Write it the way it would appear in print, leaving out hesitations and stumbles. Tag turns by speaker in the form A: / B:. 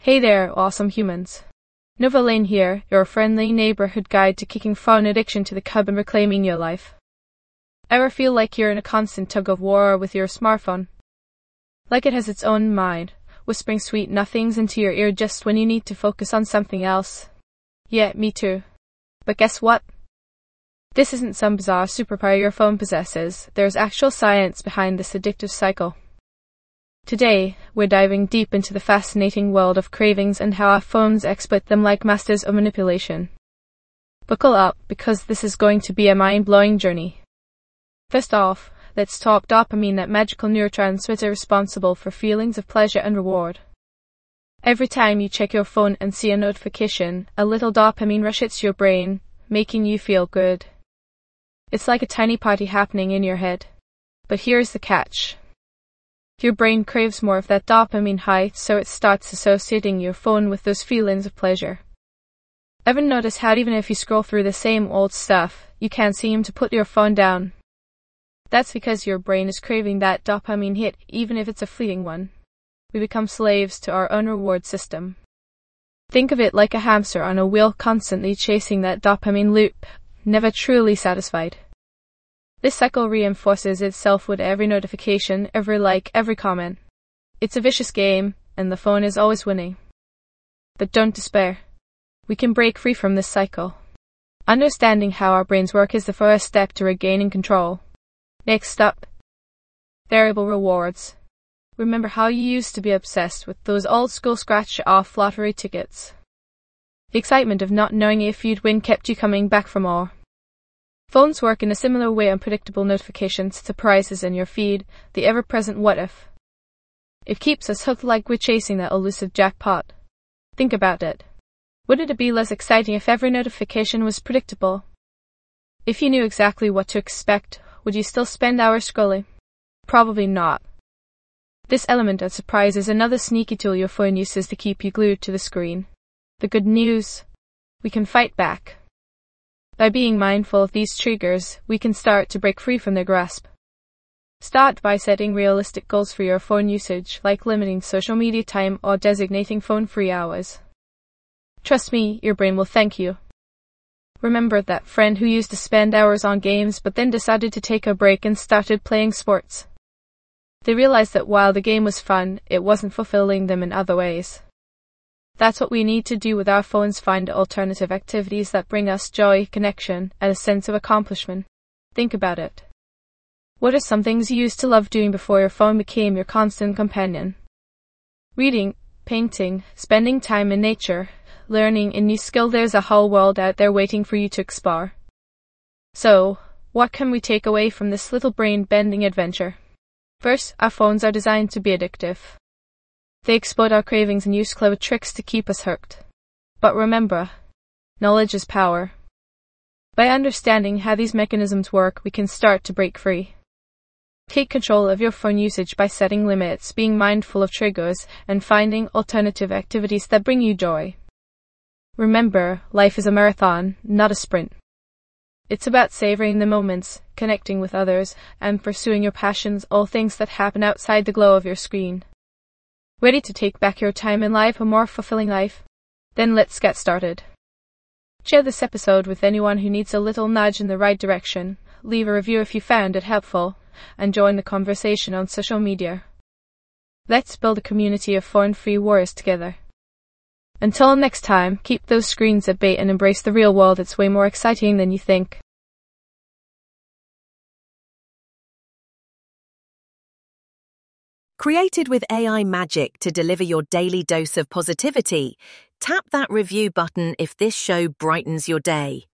A: Hey there, awesome humans. Nova Lane here, your friendly neighborhood guide to kicking phone addiction to the curb and reclaiming your life. Ever feel like you're in a constant tug-of-war with your smartphone? Like it has its own mind, whispering sweet nothings into your ear just when you need to focus on something else? Yeah, me too. But guess what? This isn't some bizarre superpower your phone possesses. There's actual science behind this addictive cycle. Today, we're diving deep into the fascinating world of cravings and how our phones exploit them like masters of manipulation. Buckle up, because this is going to be a mind-blowing journey. First off, let's talk dopamine, that magical neurotransmitter responsible for feelings of pleasure and reward. Every time you check your phone and see a notification, a little dopamine rush hits your brain, making you feel good. It's like a tiny party happening in your head. But here's the catch. Your brain craves more of that dopamine high, so it starts associating your phone with those feelings of pleasure. Ever notice how even if you scroll through the same old stuff, you can't seem to put your phone down? That's because your brain is craving that dopamine hit, even if it's a fleeting one. We become slaves to our own reward system. Think of it like a hamster on a wheel, constantly chasing that dopamine loop, never truly satisfied. This cycle reinforces itself with every notification, every like, every comment. It's a vicious game, and the phone is always winning. But don't despair. We can break free from this cycle. Understanding how our brains work is the first step to regaining control. Next up, variable rewards. Remember how you used to be obsessed with those old-school scratch-off lottery tickets? The excitement of not knowing if you'd win kept you coming back for more. Phones work in a similar way. Unpredictable notifications, surprises in your feed, the ever-present what if. It keeps us hooked like we're chasing that elusive jackpot. Think about it. Wouldn't it be less exciting if every notification was predictable? If you knew exactly what to expect, would you still spend hours scrolling? Probably not. This element of surprise is another sneaky tool your phone uses to keep you glued to the screen. The good news? We can fight back. By being mindful of these triggers, we can start to break free from their grasp. Start by setting realistic goals for your phone usage, like limiting social media time or designating phone-free hours. Trust me, your brain will thank you. Remember that friend who used to spend hours on games but then decided to take a break and started playing sports? They realized that while the game was fun, it wasn't fulfilling them in other ways. That's what we need to do with our phones. Find alternative activities that bring us joy, connection, and a sense of accomplishment. Think about it. What are some things you used to love doing before your phone became your constant companion? Reading, painting, spending time in nature, learning a new skill. There's a whole world out there waiting for you to explore. So, what can we take away from this little brain-bending adventure? First, our phones are designed to be addictive. They exploit our cravings and use clever tricks to keep us hooked. But remember, knowledge is power. By understanding how these mechanisms work, we can start to break free. Take control of your phone usage by setting limits, being mindful of triggers, and finding alternative activities that bring you joy. Remember, life is a marathon, not a sprint. It's about savoring the moments, connecting with others, and pursuing your passions, all things that happen outside the glow of your screen. Ready to take back your time in life, a more fulfilling life? Then let's get started. Share this episode with anyone who needs a little nudge in the right direction. Leave a review if you found it helpful, and join the conversation on social media. Let's build a community of phone-free warriors together. Until next time, keep those screens at bay and embrace the real world. It's way more exciting than you think.
B: Created with AI magic to deliver your daily dose of positivity, tap that review button if this show brightens your day.